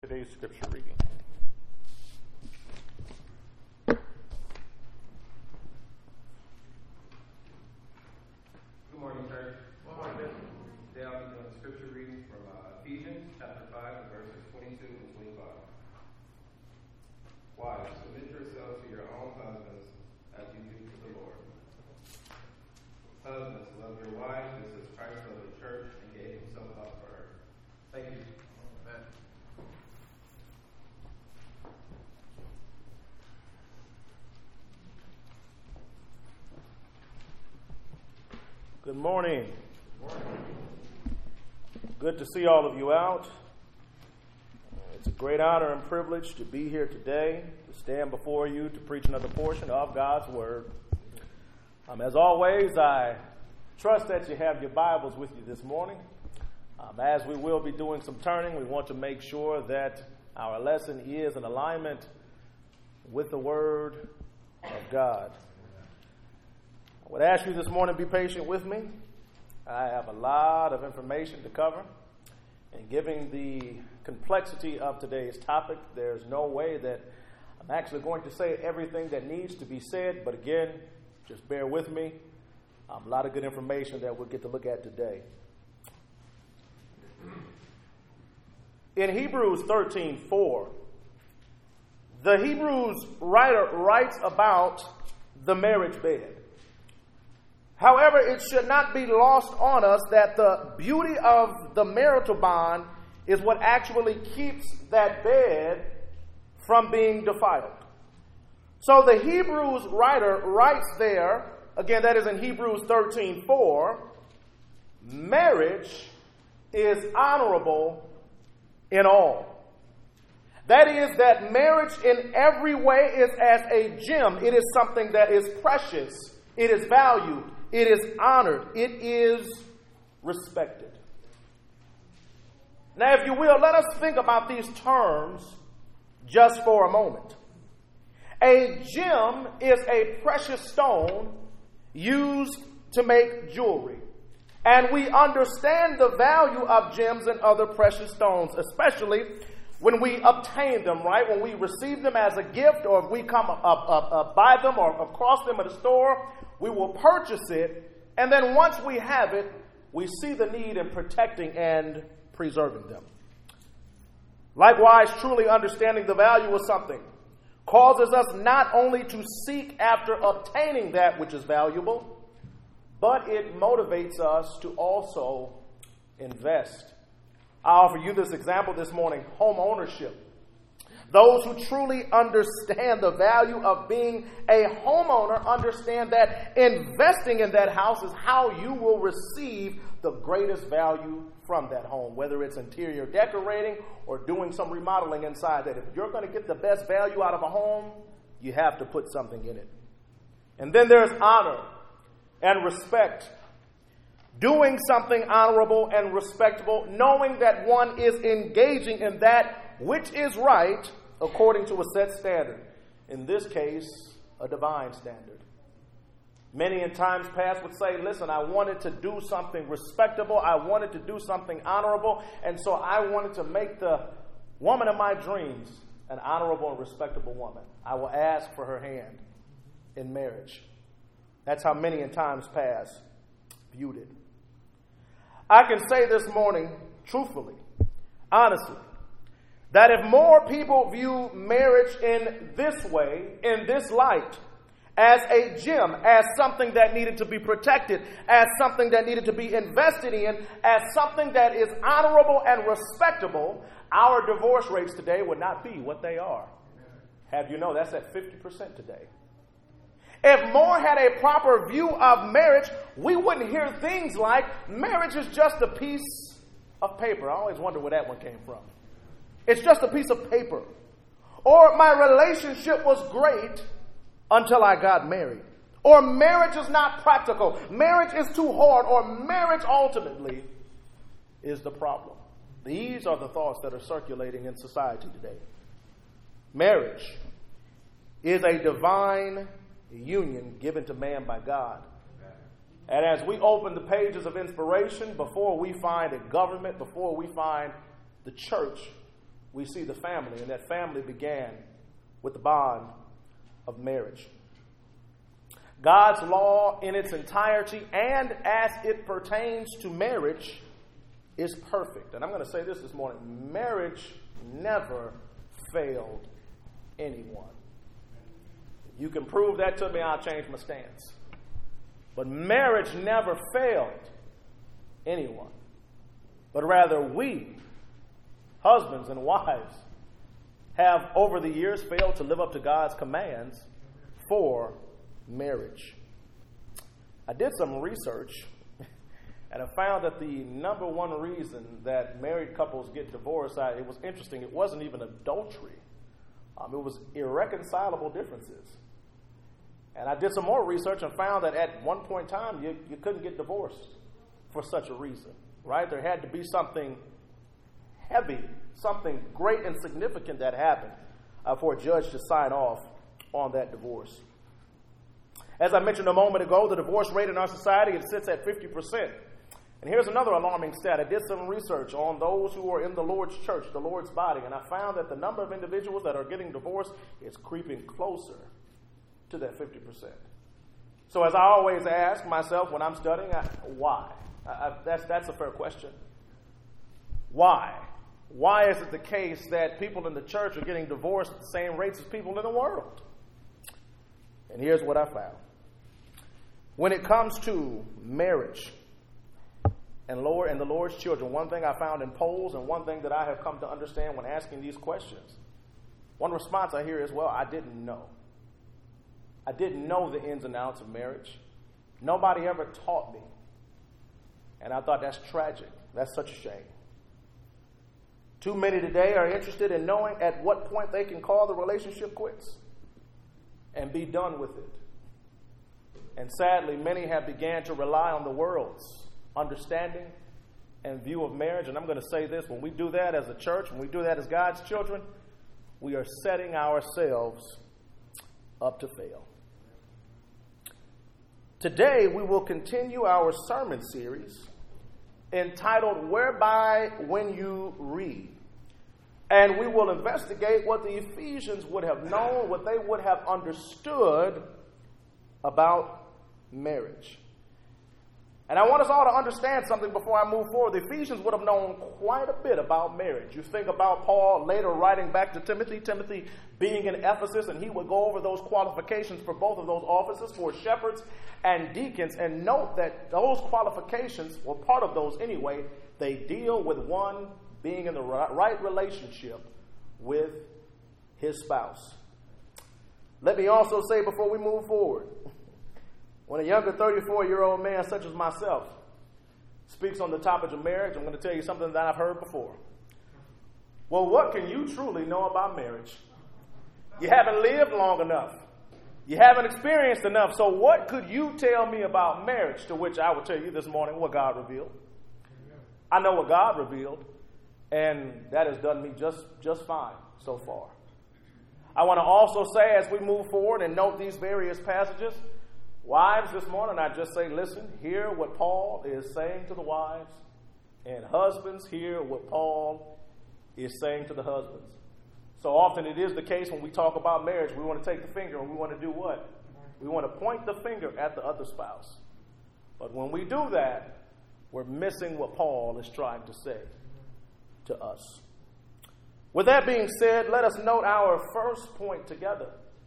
Today's scripture reading. Good morning, church. Good morning. Today I'll be doing a scripture reading from Ephesians chapter 5, verses 22 and 25. Wives, submit yourselves to your own husbands as you do to the Lord. Husbands, love your wives just as Christ loved the church and gave himself up for her. Thank you. Amen. Good morning. Good to see all of you out. It's a great honor and privilege to be here today, to stand before you to preach another portion of God's Word. As always, I trust that you have your Bibles with you this morning. As we will be doing some turning, we want to make sure that our lesson is in alignment with the Word of God. I would ask you this morning to be patient with me. I have a lot of information to cover. And given the complexity of today's topic, there's no way that I'm actually going to say everything that needs to be said. But again, just bear with me. A lot of good information that we'll get to look at today. In Hebrews 13:4, the Hebrews writer writes about the marriage bed. However, it should not be lost on us that the beauty of the marital bond is what actually keeps that bed from being defiled. So the Hebrews writer writes there, again, that is in Hebrews 13:4, marriage is honorable in all. That is, that marriage in every way is as a gem. It is something that is precious. It is valued. It is honored. It is respected. Now, if you will, let us think about these terms just for a moment. A gem is a precious stone used to make jewelry. And we understand the value of gems and other precious stones, especially when we obtain them, right? When we receive them as a gift, or if we come buy them or across them at a store, we will purchase it. And then once we have it, we see the need in protecting and preserving them. Likewise, truly understanding the value of something causes us not only to seek after obtaining that which is valuable, but it motivates us to also invest. I offer you this example this morning: home ownership. Those who truly understand the value of being a homeowner understand that investing in that house is how you will receive the greatest value from that home, whether it's interior decorating or doing some remodeling inside. That if you're going to get the best value out of a home, you have to put something in it. And then there's honor and respect. Doing something honorable and respectable, knowing that one is engaging in that which is right according to a set standard. In this case, a divine standard. Many in times past would say, listen, I wanted to do something respectable. I wanted to do something honorable. And so I wanted to make the woman of my dreams an honorable and respectable woman. I will ask for her hand in marriage. That's how many in times past viewed it. I can say this morning, truthfully, honestly, that if more people view marriage in this way, in this light, as a gem, as something that needed to be protected, as something that needed to be invested in, as something that is honorable and respectable, our divorce rates today would not be what they are. Have you know that's at 50% today. If more had a proper view of marriage, we wouldn't hear things like, marriage is just a piece of paper. I always wonder where that one came from. It's just a piece of paper. Or my relationship was great until I got married. Or marriage is not practical. Marriage is too hard. Or marriage ultimately is the problem. These are the thoughts that are circulating in society today. Marriage is a divine union given to man by God. And as we open the pages of inspiration, before we find a government, before we find the church, we see the family, and that family began with the bond of marriage. God's law in its entirety and as it pertains to marriage is perfect. And I'm going to say this morning. Marriage never failed anyone. You can prove that to me, I'll change my stance. But marriage never failed anyone. But rather we, husbands and wives, have over the years failed to live up to God's commands for marriage. I did some research and I found that the number one reason that married couples get divorced, it was interesting, it wasn't even adultery. It was irreconcilable differences. And I did some more research and found that at one point in time, you couldn't get divorced for such a reason, right? There had to be something heavy, something great and significant that happened for a judge to sign off on that divorce. As I mentioned a moment ago, the divorce rate in our society, it sits at 50%. And here's another alarming stat. I did some research on those who are in the Lord's church, the Lord's body, and I found that the number of individuals that are getting divorced is creeping closer to that 50%. So as I always ask myself when I'm studying, why? That's a fair question. Why? Why is it the case that people in the church are getting divorced at the same rates as people in the world? And here's what I found. When it comes to marriage and the Lord's children, one thing I found in polls and one thing that I have come to understand when asking these questions, one response I hear is, well, I didn't know. I didn't know the ins and outs of marriage. Nobody ever taught me. And I thought that's tragic. That's such a shame. Too many today are interested in knowing at what point they can call the relationship quits and be done with it. And sadly, many have began to rely on the world's understanding and view of marriage. And I'm going to say this, when we do that as a church, when we do that as God's children, we are setting ourselves up to fail. Today, we will continue our sermon series entitled, Whereby When You Read. And we will investigate what the Ephesians would have known, what they would have understood about marriage. And I want us all to understand something before I move forward. The Ephesians would have known quite a bit about marriage. You think about Paul later writing back to Timothy being in Ephesus, and he would go over those qualifications for both of those offices, for shepherds and deacons. And note that those qualifications, or part of those anyway, they deal with one being in the right relationship with his spouse. Let me also say before we move forward, when a younger 34-year-old man such as myself speaks on the topic of marriage, I'm going to tell you something that I've heard before. Well, what can you truly know about marriage? You haven't lived long enough. You haven't experienced enough. So what could you tell me about marriage? To which I will tell you this morning what God revealed. I know what God revealed, and that has done me just fine so far. I want to also say as we move forward and note these various passages, wives, this morning I just say, listen, hear what Paul is saying to the wives, and husbands, hear what Paul is saying to the husbands. So often it is the case when we talk about marriage, we want to take the finger and we want to do what? We want to point the finger at the other spouse. But when we do that, we're missing what Paul is trying to say to us. With that being said, let us note our first point together.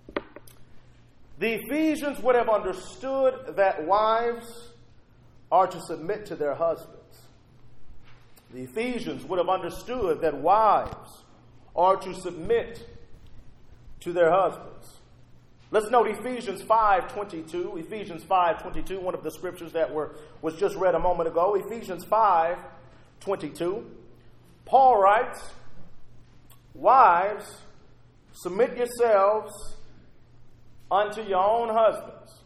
The Ephesians would have understood that wives are to submit to their husbands. The Ephesians would have understood that wives are to submit to their husbands. Let's note Ephesians 5:22. Ephesians 5:22, one of the scriptures that was just read a moment ago. Ephesians 5:22. Paul writes, wives, submit yourselves unto your own husbands.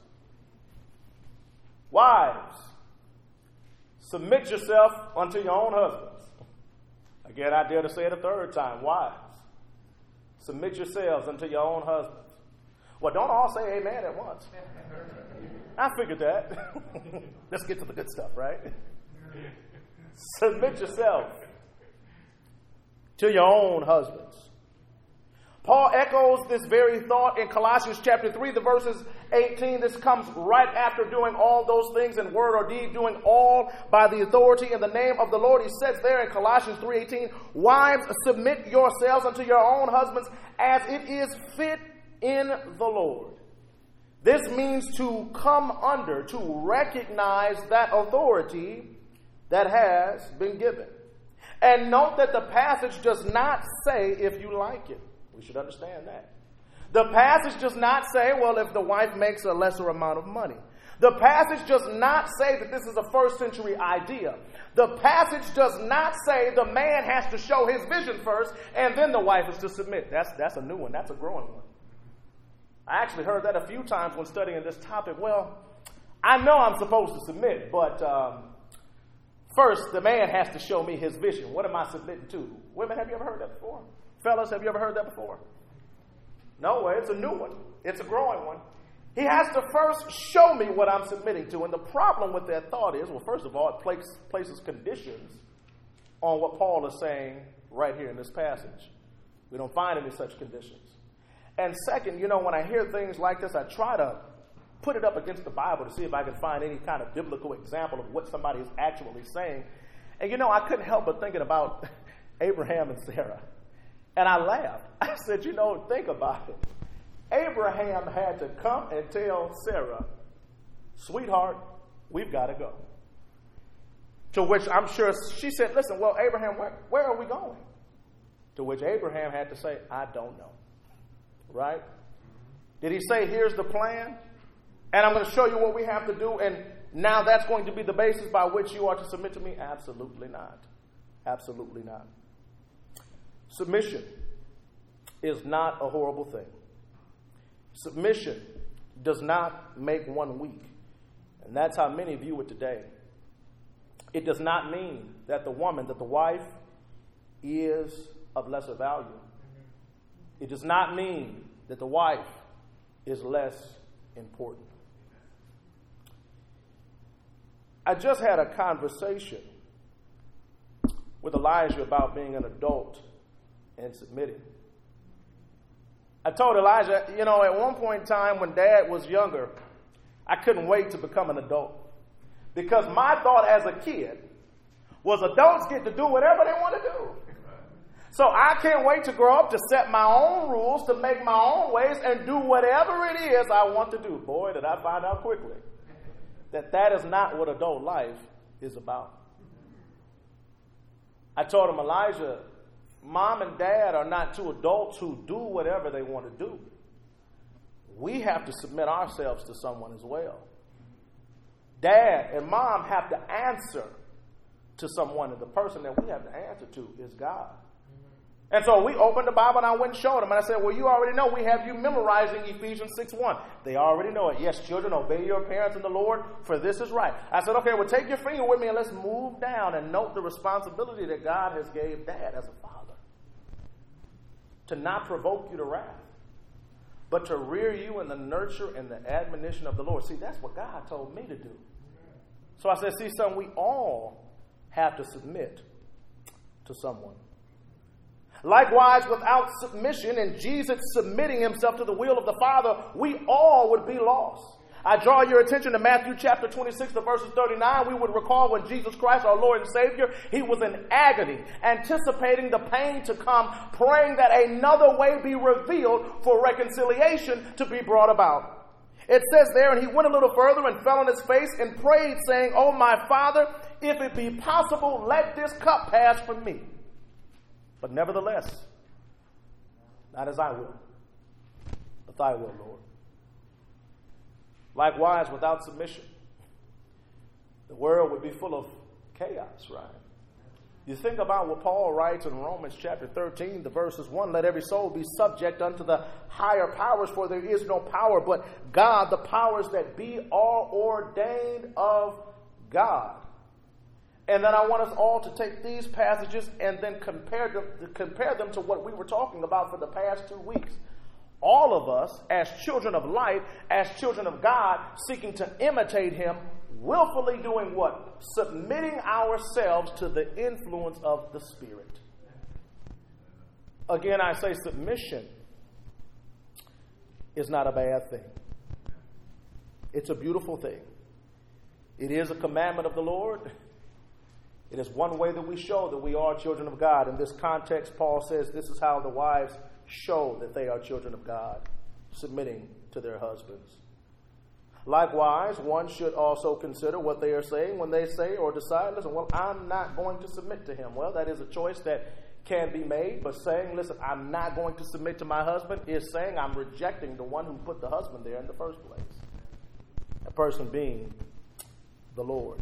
Wives, submit yourself unto your own husbands. Again, I dare to say it a third time. Wives, submit yourselves unto your own husbands. Well, don't all say amen at once. I figured that. Let's get to the good stuff, right? Submit yourself to your own husbands. Paul echoes this very thought in Colossians chapter 3, the verses 18. This comes right after doing all those things in word or deed, doing all by the authority in the name of the Lord. He says there in Colossians 3:18, wives, submit yourselves unto your own husbands as it is fit in the Lord. This means to come under, to recognize that authority that has been given. And note that the passage does not say if you like it. We should understand that. The passage does not say, well, if the wife makes a lesser amount of money. The passage does not say that this is a first century idea. The passage does not say the man has to show his vision first and then the wife is to submit. That's a new one. That's a growing one. I actually heard that a few times when studying this topic. Well, I know I'm supposed to submit, but first the man has to show me his vision. What am I submitting to? Women, have you ever heard that before? Fellas, have you ever heard that before? No way. It's a new one. It's a growing one. He has to first show me what I'm submitting to. And the problem with that thought is, well, first of all, it places conditions on what Paul is saying right here in this passage. We don't find any such conditions. And second, when I hear things like this, I try to put it up against the Bible to see if I can find any kind of biblical example of what somebody is actually saying. And I couldn't help but thinking about Abraham and Sarah. And I laughed. I said, think about it. Abraham had to come and tell Sarah, sweetheart, we've got to go. To which I'm sure she said, listen, well, Abraham, where are we going? To which Abraham had to say, I don't know. Right? Did he say, here's the plan, and I'm going to show you what we have to do, and now that's going to be the basis by which you are to submit to me? Absolutely not. Absolutely not. Submission is not a horrible thing. Submission does not make one weak. And that's how many view it today. It does not mean that the wife is of lesser value. It does not mean that the wife is less important. I just had a conversation with Elijah about being an adult and submitting. I told Elijah, at one point in time when Dad was younger, I couldn't wait to become an adult. Because my thought as a kid was adults get to do whatever they want to do. So I can't wait to grow up to set my own rules, to make my own ways, and do whatever it is I want to do. Boy, did I find out quickly that is not what adult life is about. I told him, Elijah, Mom and Dad are not two adults who do whatever they want to do. We have to submit ourselves to someone as well. Dad and Mom have to answer to someone, and the person that we have to answer to is God. And so we opened the Bible and I went and showed them. And I said, well, you already know we have you memorizing Ephesians 6:1. They already know it. Yes, children, obey your parents in the Lord, for this is right. I said, okay, well, take your finger with me and let's move down and note the responsibility that God has gave Dad as a father. To not provoke you to wrath, but to rear you in the nurture and the admonition of the Lord. See, that's what God told me to do. So I said, see, son, we all have to submit to someone. Likewise, without submission and Jesus submitting himself to the will of the Father, we all would be lost. I draw your attention to Matthew chapter 26, the verses 39. We would recall when Jesus Christ, our Lord and Savior, he was in agony, anticipating the pain to come, praying that another way be revealed for reconciliation to be brought about. It says there, and he went a little further and fell on his face and prayed, saying, "Oh, my Father, if it be possible, let this cup pass from me. But nevertheless, not as I will, but thy will, Lord." Likewise, without submission, the world would be full of chaos, right? You think about what Paul writes in Romans chapter 13, the verses 1, "Let every soul be subject unto the higher powers, for there is no power but God. The powers that be are ordained of God." And then I want us all to take these passages and then compare them to what we were talking about for the past 2 weeks. All of us, as children of light, as children of God, seeking to imitate him, willfully doing what? Submitting ourselves to the influence of the Spirit. Again, I say submission is not a bad thing. It's a beautiful thing. It is a commandment of the Lord. It is one way that we show that we are children of God. In this context, Paul says this is how the wives show that they are children of God, submitting to their husbands. Likewise, one should also consider what they are saying when they say or decide, listen, well, I'm not going to submit to him. Well, that is a choice that can be made, but saying, listen, I'm not going to submit to my husband is saying I'm rejecting the one who put the husband there in the first place. A person being the Lord.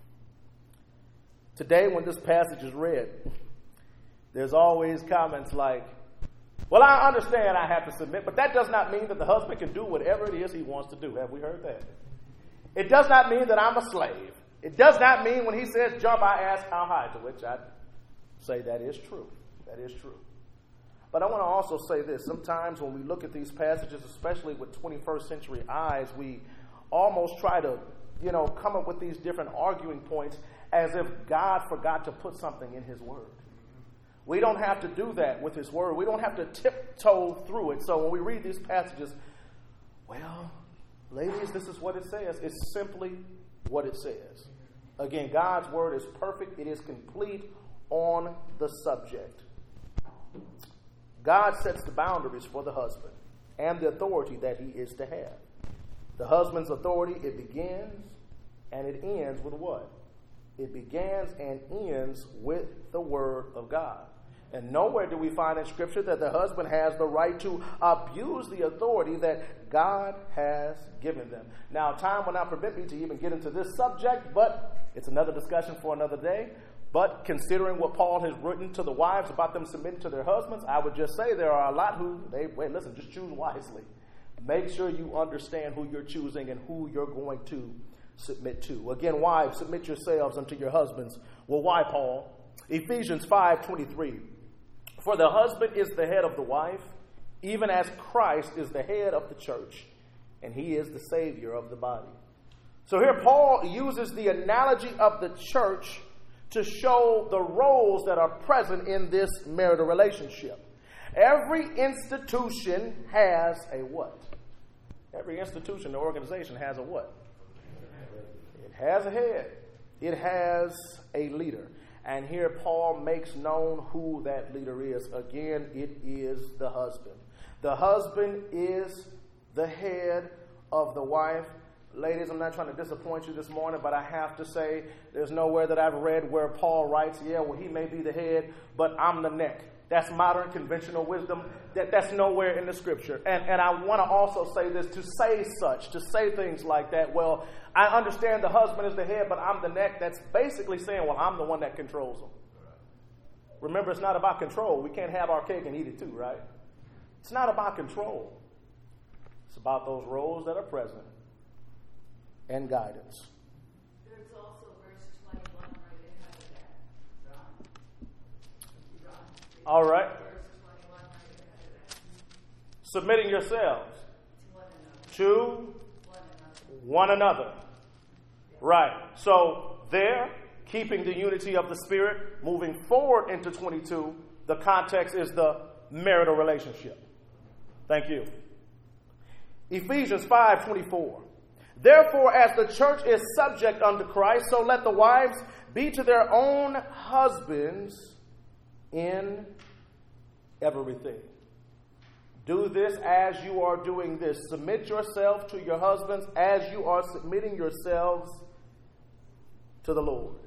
Today, when this passage is read, there's always comments like, well, I understand I have to submit, but that does not mean that the husband can do whatever it is he wants to do. Have we heard that? It does not mean that I'm a slave. It does not mean when he says jump, I ask how high, to which I say that is true. That is true. But I want to also say this. Sometimes when we look at these passages, especially with 21st century eyes, we almost try to, come up with these different arguing points as if God forgot to put something in his word. We don't have to do that with his word. We don't have to tiptoe through it. So when we read these passages, well, ladies, this is what it says. It's simply what it says. Again, God's word is perfect. It is complete on the subject. God sets the boundaries for the husband and the authority that he is to have. The husband's authority, it begins and it ends with what? It begins and ends with the word of God. And nowhere do we find in Scripture that the husband has the right to abuse the authority that God has given them. Now, time will not permit me to even get into this subject, but it's another discussion for another day. But considering what Paul has written to the wives about them submitting to their husbands, I would just say there are a lot who, listen, just choose wisely. Make sure you understand who you're choosing and who you're going to submit to. Again, wives, submit yourselves unto your husbands. Well, why, Paul? Ephesians 5:23. For the husband is the head of the wife, even as Christ is the head of the church, and he is the Savior of the body. So here Paul uses the analogy of the church to show the roles that are present in this marital relationship. Every institution has a what? Every institution or organization has a what? It has a head. It has a leader. And here Paul makes known who that leader is. Again, it is the husband. The husband is the head of the wife. Ladies, I'm not trying to disappoint you this morning, but I have to say there's nowhere that I've read where Paul writes, he may be the head, but I'm the neck. That's modern conventional wisdom. That's nowhere in the Scripture. And I want to also say this, to say things like that. Well, I understand the husband is the head, but I'm the neck. That's basically saying, well, I'm the one that controls them. Remember, it's not about control. We can't have our cake and eat it too, right? It's not about control. It's about those roles that are present and guidance. There's also verse 21 right ahead of that. All right. Verse 21 right ahead of that. Submitting yourselves to one another. Right. So there, keeping the unity of the Spirit, moving forward into 22, the context is the marital relationship. Thank you. Ephesians 5:24. Therefore, as the church is subject unto Christ, so let the wives be to their own husbands in everything. Do this as you are doing this. Submit yourself to your husbands as you are submitting yourselves to the Lord.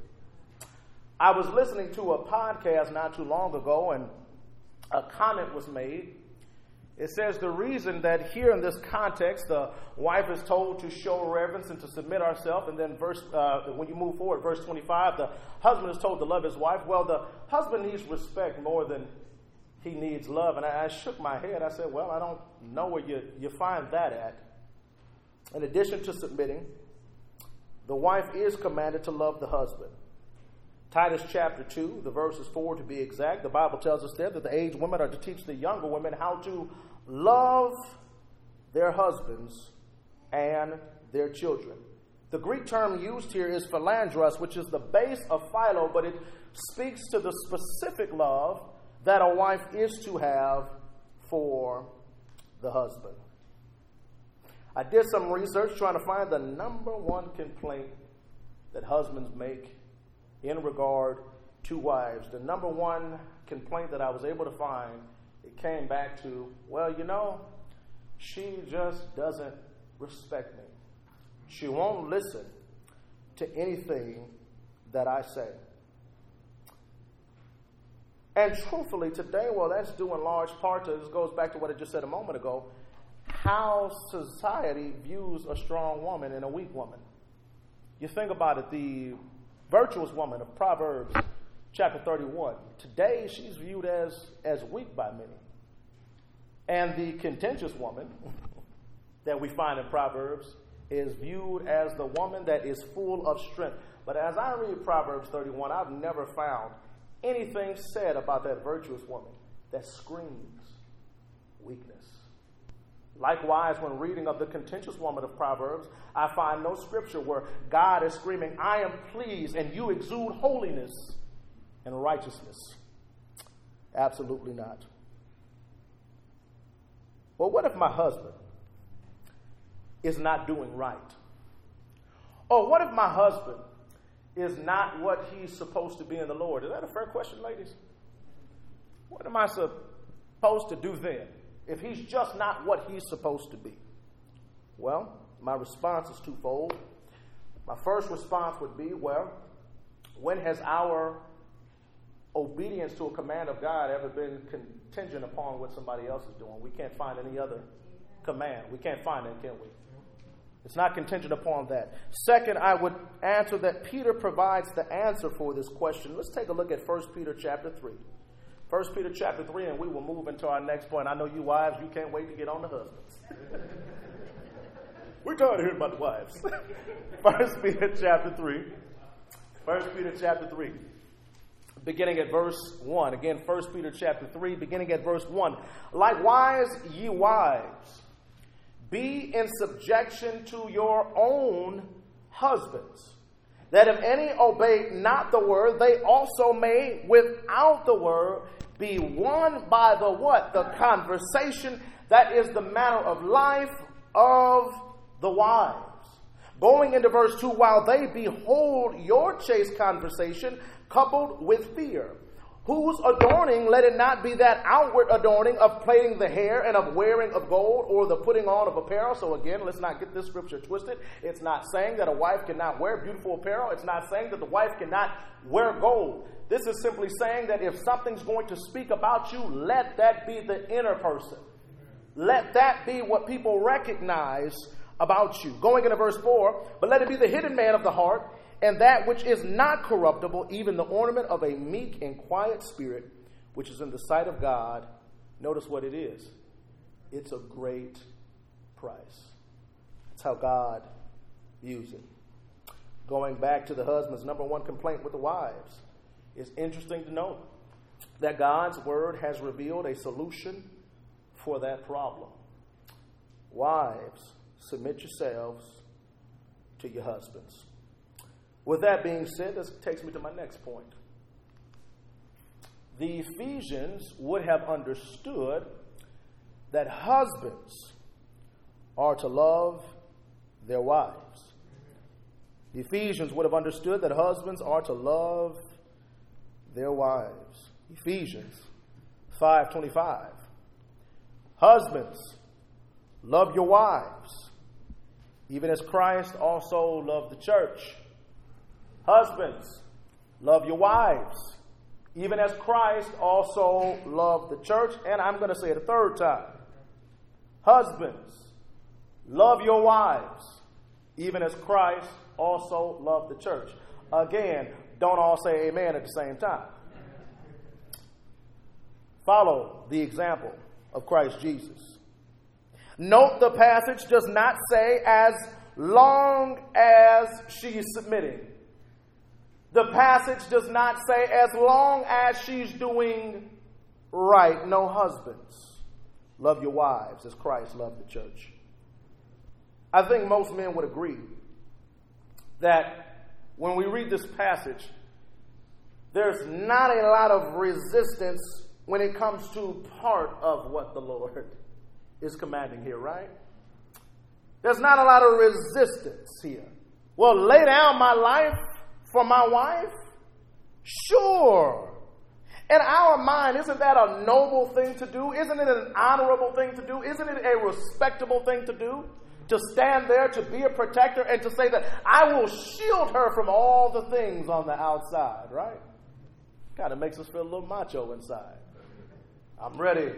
I was listening to a podcast not too long ago, and a comment was made. It says the reason that here in this context, the wife is told to show reverence and to submit herself, and then when you move forward, verse 25, the husband is told to love his wife. Well, the husband needs respect more than he needs love. And I shook my head. I said, well, I don't know where you find that at. In addition to submitting, the wife is commanded to love the husband. Titus chapter 2, the verses 4 to be exact, the Bible tells us there that the aged women are to teach the younger women how to love their husbands and their children. The Greek term used here is philandros, which is the base of philo, but it speaks to the specific love that a wife is to have for the husband. I did some research trying to find the number one complaint that husbands make in regard to wives. The number one complaint that I was able to find, it came back to, well, she just doesn't respect me. She won't listen to anything that I say. And truthfully, today, well, that's due in large part to, this goes back to what I just said a moment ago, how society views a strong woman and a weak woman. You think about it, the virtuous woman of Proverbs chapter 31, today she's viewed as weak by many. And the contentious woman that we find in Proverbs is viewed as the woman that is full of strength. But as I read Proverbs 31, I've never found anything said about that virtuous woman that screams weakness. Likewise, when reading of the contentious woman of Proverbs, I find no scripture where God is screaming, I am pleased, and you exude holiness and righteousness. Absolutely not. Well, what if my husband is not doing right? Or what if my husband is not what he's supposed to be in the Lord? Is that a fair question, ladies? What am I supposed to do then if he's just not what he's supposed to be? Well, my response is twofold. My first response would be, well, when has our obedience to a command of God ever been contingent upon what somebody else is doing? We can't find any other command. We can't find it, can we? It's not contingent upon that. Second, I would answer that Peter provides the answer for this question. Let's take a look at 1 Peter chapter 3. 1 Peter chapter 3, and we will move into our next point. I know you wives, you can't wait to get on the husbands. We're tired of hearing about the wives. 1 Peter chapter 3. 1 Peter chapter 3. Beginning at verse 1. Again, 1 Peter chapter 3, beginning at verse 1. Likewise, ye wives, be in subjection to your own husbands, that if any obey not the word, they also may, without the word, be won by the what? The conversation, that is the manner of life of the wives. Going into verse 2, while they behold your chaste conversation coupled with fear, whose adorning, let it not be that outward adorning of plaiting the hair and of wearing of gold or the putting on of apparel. So again, let's not get this scripture twisted. It's not saying that a wife cannot wear beautiful apparel. It's not saying that the wife cannot wear gold. This is simply saying that if something's going to speak about you, let that be the inner person. Let that be what people recognize about you. Going into verse 4, but let it be the hidden man of the heart, and that which is not corruptible, even the ornament of a meek and quiet spirit, which is in the sight of God. Notice what it is. It's a great price. That's how God views it. Going back to the husband's number one complaint with the wives, it's interesting to note that God's word has revealed a solution for that problem. Wives, submit yourselves to your husbands. With that being said, this takes me to my next point. The Ephesians would have understood that husbands are to love their wives. The Ephesians would have understood that husbands are to love their wives. Ephesians 5:25. Husbands, love your wives, even as Christ also loved the church. Husbands, love your wives, even as Christ also loved the church. And I'm going to say it a third time. Husbands, love your wives, even as Christ also loved the church. Again, don't all say amen at the same time. Follow the example of Christ Jesus. Note the passage does not say as long as she's submitting. The passage does not say as long as she's doing right. No, husbands, love your wives as Christ loved the church. I think most men would agree that when we read this passage, there's not a lot of resistance when it comes to part of what the Lord is commanding here, right? There's not a lot of resistance here. Well, lay down my life for my wife? Sure. In our mind, isn't that a noble thing to do? Isn't it an honorable thing to do? Isn't it a respectable thing to do? To stand there, to be a protector, and to say that I will shield her from all the things on the outside, right? Kind of makes us feel a little macho inside. I'm ready.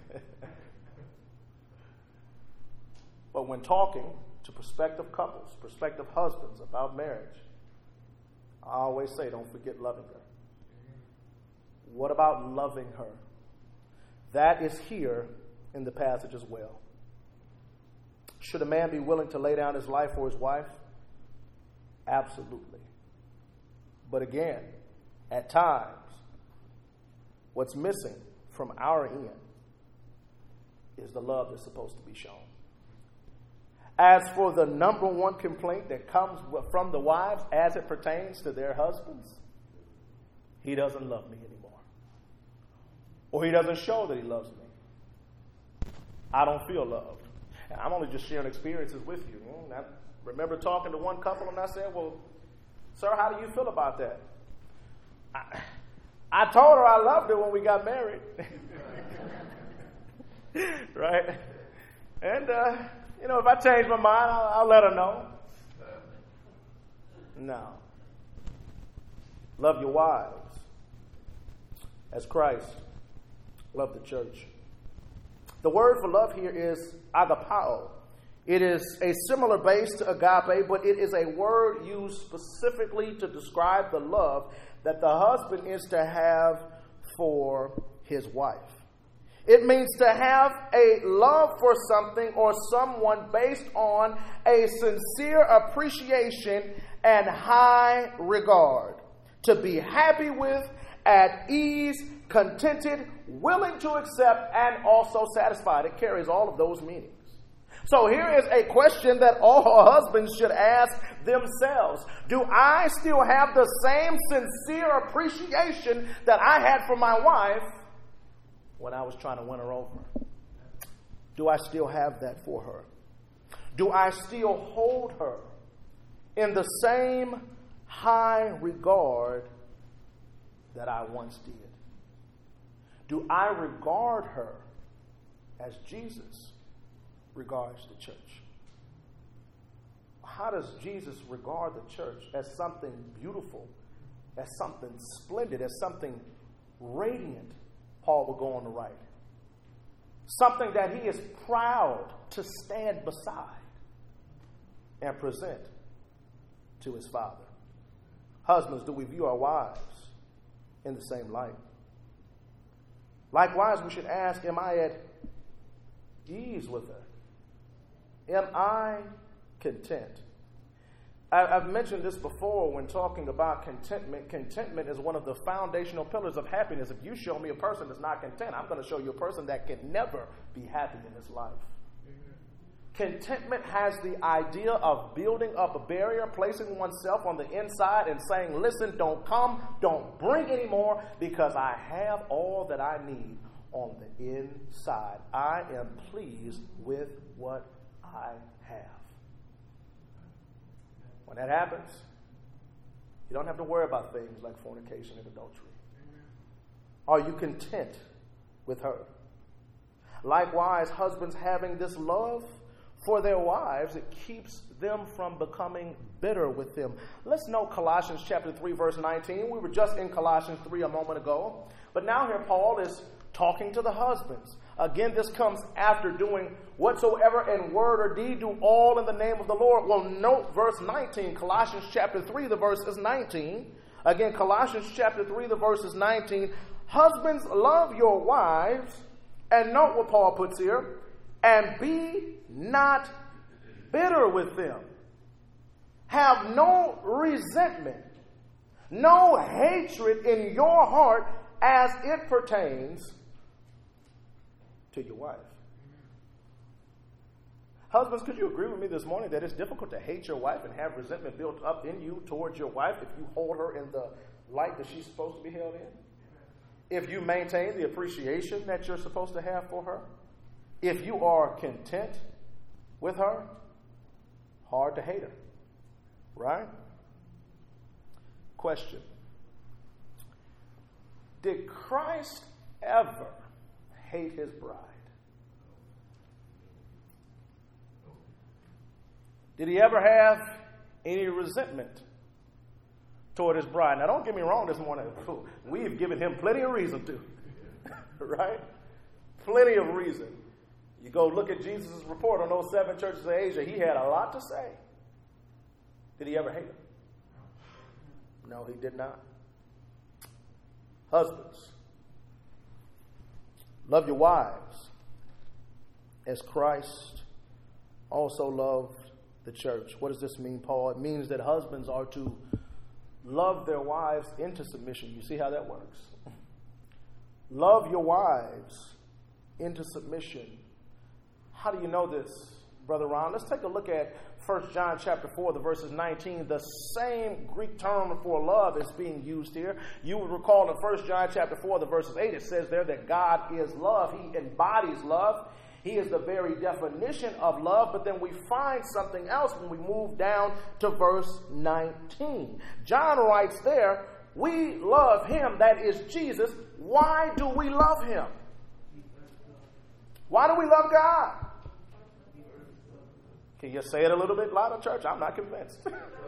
But when talking to prospective couples, prospective husbands about marriage, I always say, don't forget loving her. What about loving her? That is here in the passage as well. Should a man be willing to lay down his life for his wife? Absolutely. But again, at times, what's missing from our end is the love that's supposed to be shown. As for the number one complaint that comes from the wives as it pertains to their husbands, he doesn't love me anymore. Or he doesn't show that he loves me. I don't feel loved. And I'm only just sharing experiences with you. I remember talking to one couple and I said, well, sir, how do you feel about that? I told her I loved her when we got married. Right? And, if I change my mind, I'll let her know. No. Love your wives as Christ loved the church. The word for love here is agapao. It is a similar base to agape, but it is a word used specifically to describe the love that the husband is to have for his wife. It means to have a love for something or someone based on a sincere appreciation and high regard. To be happy with, at ease, contented, willing to accept, and also satisfied. It carries all of those meanings. So here is a question that all husbands should ask themselves. Do I still have the same sincere appreciation that I had for my wife when I was trying to win her over? Do I still have that for her? Do I still hold her in the same high regard that I once did? Do I regard her as Jesus regards the church? How does Jesus regard the church? As something beautiful, as something splendid, as something radiant, Paul will go on to write. Something that he is proud to stand beside and present to his Father. Husbands, do we view our wives in the same light? Likewise, we should ask, am I at ease with her? Am I content? I've mentioned this before when talking about contentment. Contentment is one of the foundational pillars of happiness. If you show me a person that's not content, I'm going to show you a person that can never be happy in this life. Contentment has the idea of building up a barrier, placing oneself on the inside and saying, listen, don't come, don't bring any more, because I have all that I need on the inside. I am pleased with what I have. When that happens, you don't have to worry about things like fornication and adultery. Are you content with her? Likewise, husbands having this love for their wives, it keeps them from becoming bitter with them. Let's note Colossians chapter 3, verse 19. We were just in Colossians 3 a moment ago. But now here Paul is talking to the husbands. Again, this comes after doing whatsoever in word or deed, do all in the name of the Lord. Well, note verse 19. Colossians chapter 3, the verse is 19. Again, Colossians chapter 3, the verse is 19. Husbands, love your wives. And note what Paul puts here. And be not bitter with them. Have no resentment, no hatred in your heart as it pertains to your wife. Husbands, could you agree with me this morning that it's difficult to hate your wife and have resentment built up in you towards your wife if you hold her in the light that she's supposed to be held in? if you maintain the appreciation that you're supposed to have for her, if you are content with her, hard to hate her, right? Question. Did Christ ever hate his bride? Did he ever have any resentment toward his bride? Now, don't get me wrong this morning. We've given him plenty of reason to, right? Plenty of reason. You go look at Jesus' report on those 7 churches of Asia. He had a lot to say. Did he ever hate them? No, he did not. Husbands, love your wives as Christ also loved the church. What does this mean, Paul? It means that husbands are to love their wives into submission. You see how that works? Love your wives into submission. How do you know this, Brother Ron? Let's take a look at 1 John chapter 4, the verses 19. The same Greek term for love is being used here. You would recall in 1 John chapter 4, the verses 8, it says there that God is love. He embodies love. He is the very definition of love. But then we find something else when we move down to verse 19. John writes there, we love him, that is Jesus. Why do we love him? Why do we love God? Can you say it a little bit louder, church? I'm not convinced.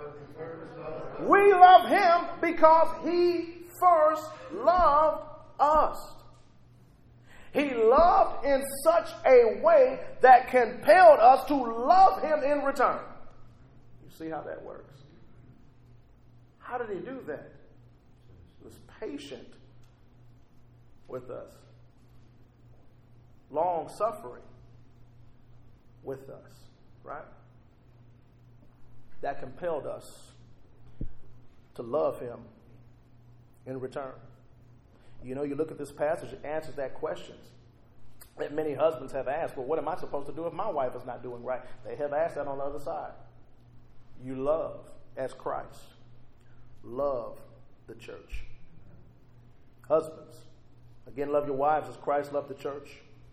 We love him because he first loved us. He loved in such a way that compelled us to love him in return. You see how that works? How did he do that? He was patient with us. Long-suffering with us. Right? That compelled us to love him in return. You know, you look at this passage, it answers that question that many husbands have asked. Well, what am I supposed to do if my wife is not doing right? They have asked that on the other side. You love as Christ. Love the church. Husbands, again, love your wives as Christ loved the church.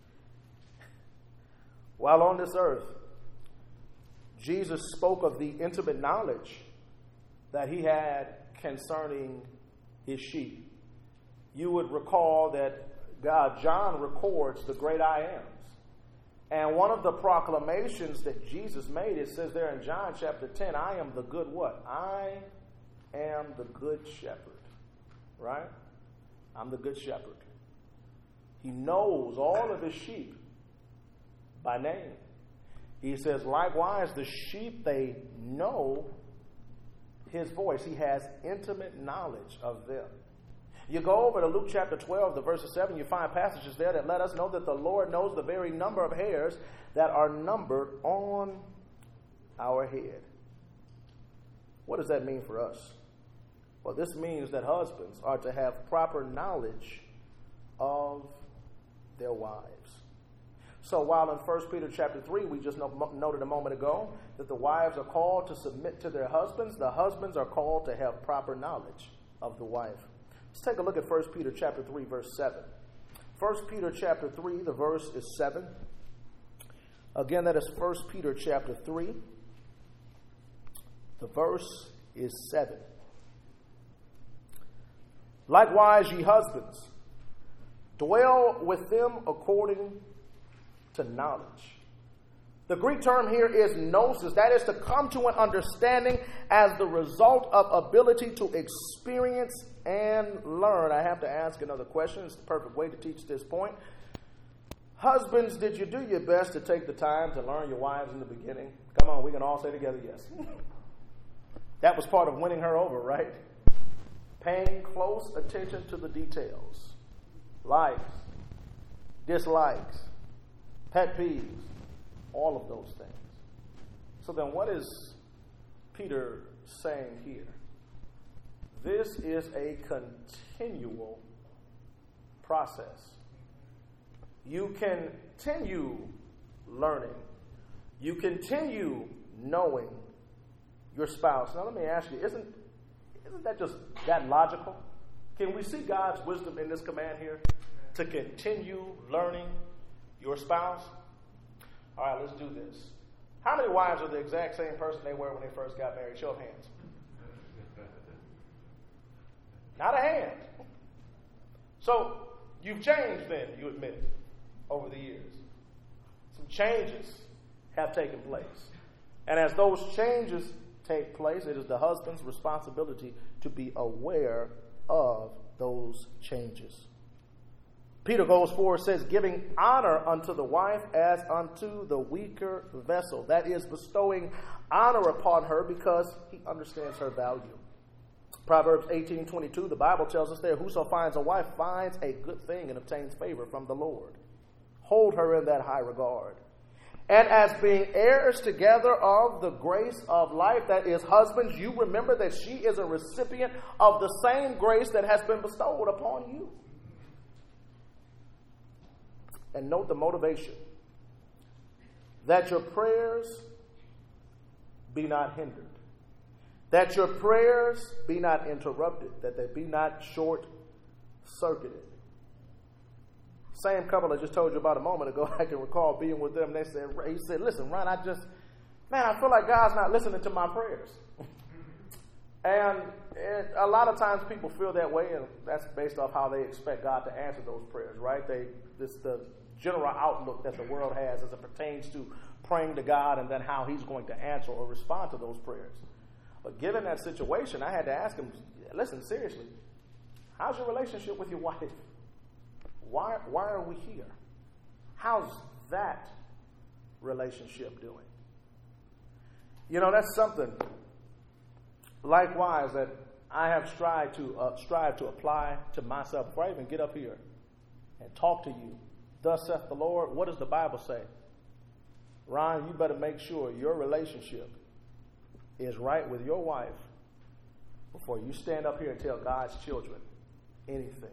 While on this earth, Jesus spoke of the intimate knowledge that he had concerning his sheep. You would recall that John records the great I ams. And one of the proclamations that Jesus made, it says there in John chapter 10, I am the good what? I am the good shepherd. Right? I'm the good shepherd. He knows all of his sheep by name. He says, likewise, the sheep, they know his voice. He has intimate knowledge of them. You go over to Luke chapter 12, the verse 7, you find passages there that let us know that the Lord knows the very number of hairs that are numbered on our head. What does that mean for us? Well, this means that husbands are to have proper knowledge of their wives. So while in 1 Peter chapter 3, we just noted a moment ago that the wives are called to submit to their husbands, the husbands are called to have proper knowledge of the wife. Let's take a look at 1 Peter chapter 3, verse 7. 1 Peter chapter 3, the verse is 7. Again, that is 1 Peter chapter 3. The verse is 7. Likewise, ye husbands, dwell with them according to knowledge. The Greek term here is gnosis. That is to come to an understanding as the result of ability to experience and learn. I have to ask another question. It's the perfect way to teach this point. Husbands, did you do your best to take the time to learn your wives in the beginning? Come on, we can all say together, yes. That was part of winning her over, right? Paying close attention to the details. Likes, dislikes, pet peeves, all of those things. So then what is Peter saying here? This is a continual process. You continue learning. You continue knowing your spouse. Now let me ask you, isn't that just that logical? Can we see God's wisdom in this command here? To continue learning your spouse? All right, let's do this. How many wives are the exact same person they were when they first got married? Show of hands. Not a hand. So you've changed then, you admit, over the years. Some changes have taken place. And as those changes take place, it is the husband's responsibility to be aware of those changes. Peter goes forward, says, giving honor unto the wife as unto the weaker vessel. That is, bestowing honor upon her because he understands her value. Proverbs 18:22, the Bible tells us there, whoso finds a wife finds a good thing and obtains favor from the Lord. Hold her in that high regard. And as being heirs together of the grace of life, that is, husbands, you remember that she is a recipient of the same grace that has been bestowed upon you. And note the motivation. That your prayers be not hindered. That your prayers be not interrupted. That they be not short-circuited. Same couple I just told you about a moment ago, I can recall being with them. He said, listen, Ron, I feel like God's not listening to my prayers. And a lot of times people feel that way, and that's based off how they expect God to answer those prayers, right? This the general outlook that the world has as it pertains to praying to God and then how he's going to answer or respond to those prayers. But given that situation, I had to ask him, listen, seriously, how's your relationship with your wife? Why are we here? How's that relationship doing? You know, that's something, likewise, that I have strived to apply to myself. Before I even get up here and talk to you, thus saith the Lord, what does the Bible say? Ron, you better make sure your relationship is right with your wife before you stand up here and tell God's children anything.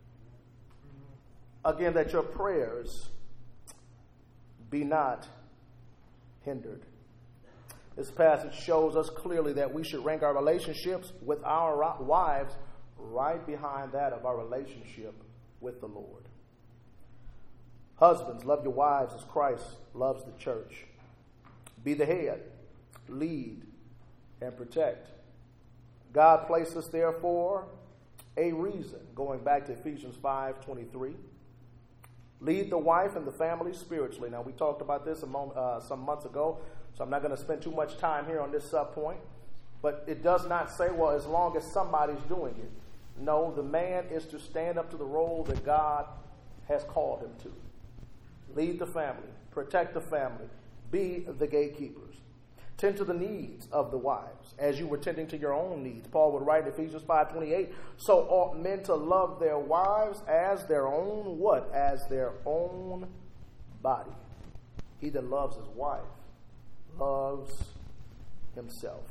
Again, that your prayers be not hindered. This passage shows us clearly that we should rank our relationships with our wives right behind that of our relationship with the Lord. Husbands, love your wives as Christ loves the church. Be the head, lead, and protect. God placed us there for a reason, going back to Ephesians 5:23. Lead the wife and the family spiritually. Now, we talked about this some months ago, so I'm not going to spend too much time here on this subpoint. But it does not say, well, as long as somebody's doing it. No, the man is to stand up to the role that God has called him to. Lead the family, protect the family, be the gatekeepers. Tend to the needs of the wives as you were tending to your own needs. Paul would write in Ephesians 5:28, so ought men to love their wives as their own what? As their own body. He that loves his wife loves himself.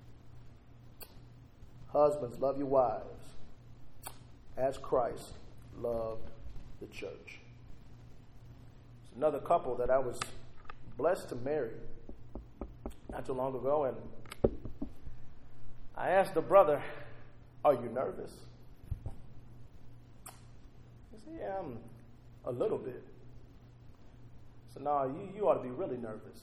Husbands, love your wives as Christ loved the church. It's another couple that I was blessed to marry not too long ago, and I asked the brother, are you nervous? He said, yeah, I'm a little bit. I said, no, you ought to be really nervous.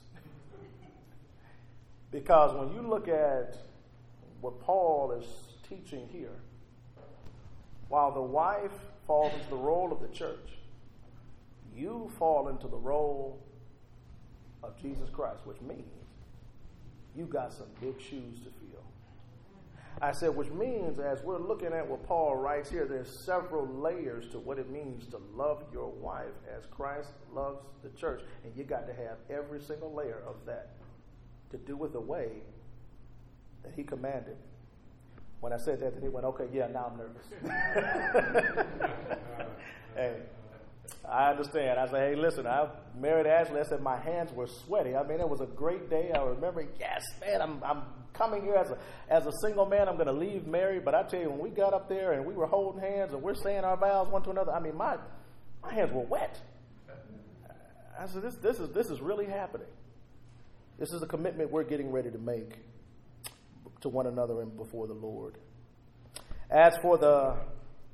Because when you look at what Paul is teaching here, while the wife falls into the role of the church, you fall into the role of Jesus Christ, which means you got some big shoes to fill. I said, which means as we're looking at what Paul writes here, there's several layers to what it means to love your wife as Christ loves the church. And you got to have every single layer of that to do it the way that he commanded. When I said that, then he went, okay, yeah, now I'm nervous. Hey, I understand. I said, hey, listen, I married Ashley. I said my hands were sweaty. I mean, it was a great day. I remember, yes, man, I'm coming here as a single man. I'm going to leave married. But I tell you, when we got up there and we were holding hands and we're saying our vows one to another, I mean, my hands were wet. I said, this is really happening. This is a commitment we're getting ready to make to one another and before the Lord. As for the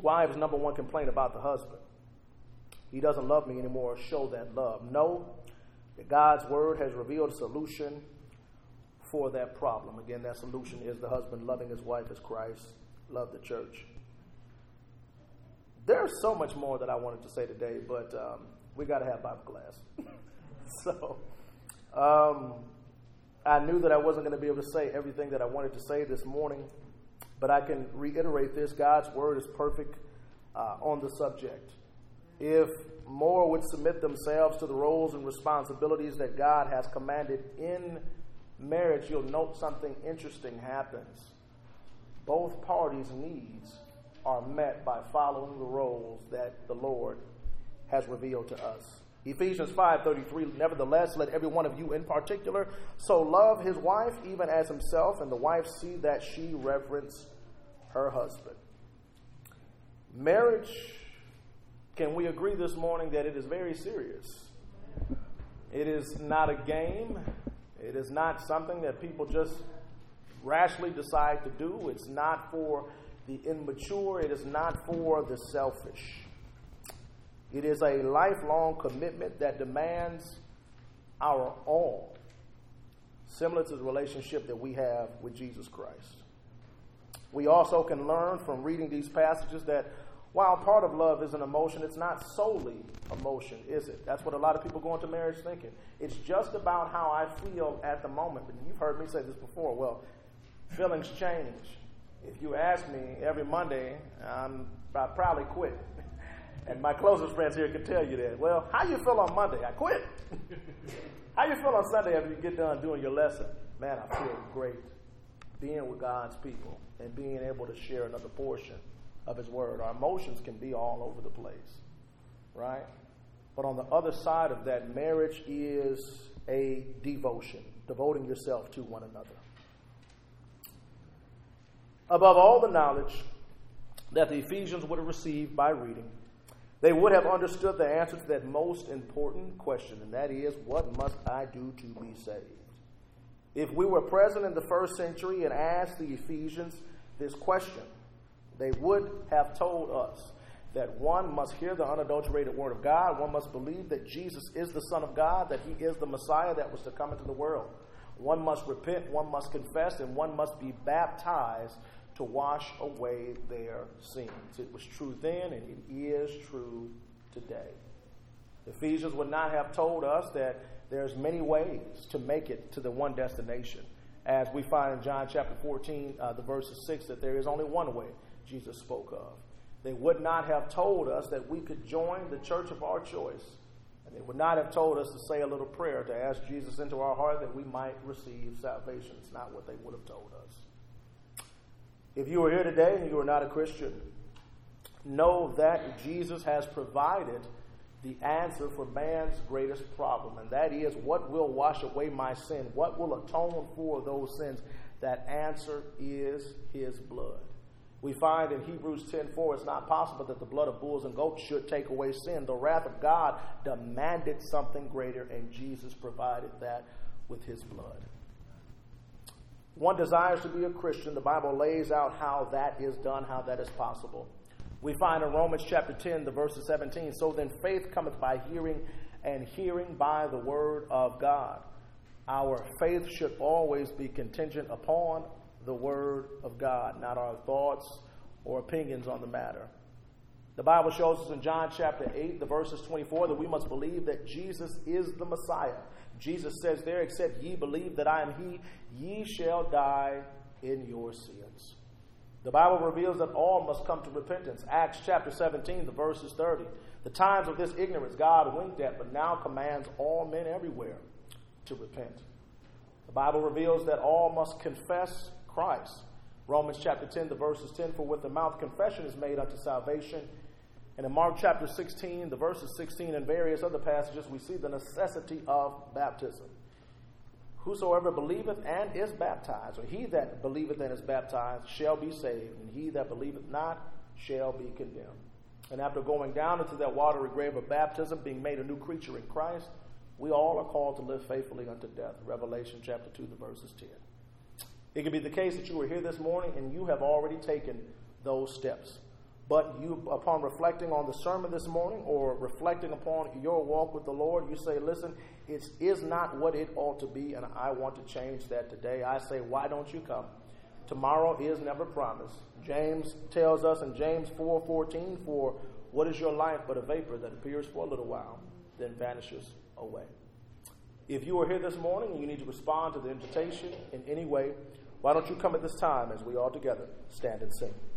Wives' number one complaint about the husband: he doesn't love me anymore. Show that love. Know that God's word has revealed a solution for that problem. Again, that solution is the husband loving his wife as Christ loved the church. There's so much more that I wanted to say today, but we got to have Bible class. So I knew that I wasn't going to be able to say everything that I wanted to say this morning, but I can reiterate this: God's word is perfect on the subject. If more would submit themselves to the roles and responsibilities that God has commanded in marriage, you'll note something interesting happens. Both parties' needs are met by following the roles that the Lord has revealed to us. Ephesians 5:33, nevertheless, let every one of you in particular so love his wife even as himself, and the wife see that she reverence her husband. Marriage, can we agree this morning that it is very serious? It is not a game. It is not something that people just rashly decide to do. It's not for the immature. It is not for the selfish. It is a lifelong commitment that demands our all, similar to the relationship that we have with Jesus Christ. We also can learn from reading these passages that while part of love is an emotion, it's not solely emotion, is it? That's what a lot of people go into marriage thinking. It's just about how I feel at the moment. But you've heard me say this before. Well, feelings change. If you ask me every Monday, I probably quit. And my closest friends here can tell you that. Well, how you feel on Monday? I quit. How you feel on Sunday after you get done doing your lesson? Man, I feel great being with God's people and being able to share another portion of his word. Our emotions can be all over the place, right? But on the other side of that, marriage is a devotion, devoting yourself to one another. Above all the knowledge that the Ephesians would have received by reading, they would have understood the answer to that most important question, and that is, what must I do to be saved? If we were present in the first century and asked the Ephesians this question, they would have told us that one must hear the unadulterated word of God, one must believe that Jesus is the Son of God, that he is the Messiah that was to come into the world. One must repent, one must confess, and one must be baptized to wash away their sins. It was true then, and it is true today. Ephesians would not have told us that there's many ways to make it to the one destination. As we find in John chapter 14, the verses 6, that there is only one way Jesus spoke of. They would not have told us that we could join the church of our choice. And they would not have told us to say a little prayer to ask Jesus into our heart that we might receive salvation. It's not what they would have told us. If you are here today and you are not a Christian, know that Jesus has provided the answer for man's greatest problem, and that is, what will wash away my sin? What will atone for those sins? That answer is his blood. We find in Hebrews 10:4, it's not possible that the blood of bulls and goats should take away sin. The wrath of God demanded something greater, and Jesus provided that with his blood. One desires to be a Christian. The Bible lays out how that is done, how that is possible. We find in Romans chapter 10, the verses 17, so then faith cometh by hearing, and hearing by the word of God. Our faith should always be contingent upon the word of God, not our thoughts or opinions on the matter. The Bible shows us in John chapter 8, the verses 24, that we must believe that Jesus is the Messiah. Jesus says there, except ye believe that I am he, ye shall die in your sins. The Bible reveals that all must come to repentance. Acts chapter 17, the verses 30. The times of this ignorance God winked at, but now commands all men everywhere to repent. The Bible reveals that all must confess Christ. Romans chapter 10, the verses 10, for with the mouth confession is made unto salvation. And in Mark chapter 16, the verses 16 and various other passages, we see the necessity of baptism. Whosoever believeth and is baptized, or he that believeth and is baptized, shall be saved, and he that believeth not shall be condemned. And after going down into that watery grave of baptism, being made a new creature in Christ, we all are called to live faithfully unto death. Revelation chapter 2, the verses 10. It could be the case that you were here this morning and you have already taken those steps. but you, upon reflecting on the sermon this morning or reflecting upon your walk with the Lord, you say, listen, it is not what it ought to be, and I want to change that today. I say, why don't you come? Tomorrow is never promised. James tells us in James 4:14, for what is your life but a vapor that appears for a little while, then vanishes away. If you are here this morning and you need to respond to the invitation in any way, why don't you come at this time as we all together stand and sing.